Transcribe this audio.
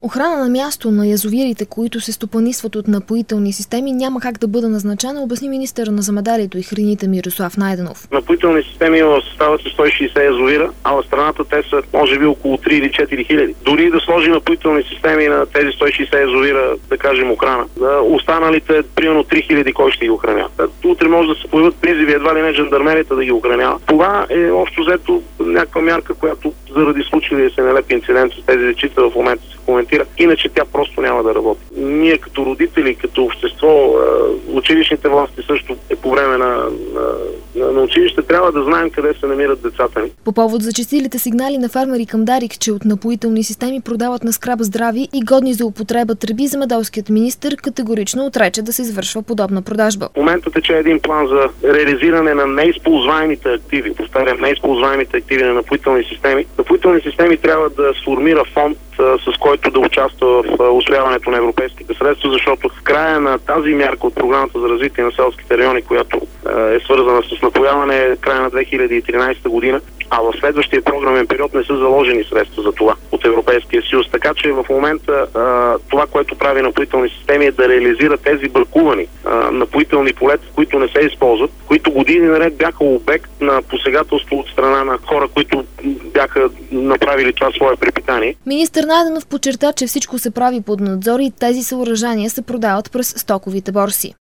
Охрана на място на язовирите, които се стопанисват от напоителни системи, няма как да бъде назначена, обясни министъра на земеделието и храните Мирослав Найденов. Напоителни системи в състава са 160 язовира, а в страната те са може би около 3 или 4 хиляди. Дори да сложим напоителни системи на тези 160 язовира, да кажем охрана, останалите примерно 3 хиляди, кой ще ги охранява? Утре може да се появят призиви, едва ли не жандармерията да ги охранява. Това е общо взето някаква мярка, която заради случилия се нелеп инцидент с тези дечица в момента се коментира. Иначе тя просто няма да работи. Ние като родители, като общество, училищните власти също по време на училище трябва да знаем къде се намират децата ни. По повод зачестилите сигнали на фермери към Дарик, че от напоителни системи продават на скрап здрави и годни за употреба тръби, земеделският министър категорично отрече да се извършва подобна продажба. В момента тече един план за реализиране на неизползваемите активи. Повтарям, неизползваемите активи на напоителни системи. Напоителни системи трябва да сформира фонд, с който да участва в усвояването на европейските средства, защото в края на тази мярка от програмата за развитие на селските райони, която е свързана с напояване, края на 2013 година, а в следващия програмен период не са заложени средства за това от Европейския съюз. Така че в момента това, което прави напоителни системи, е да реализира тези бракувани напоителни полета, които не се използват, които години наред бяха обект на посегателство от страна на хора, които бяха направили това свое препитание. Министър Найденов подчерта, че всичко се прави под надзор и тези съоръжения се продават през стоковите борси.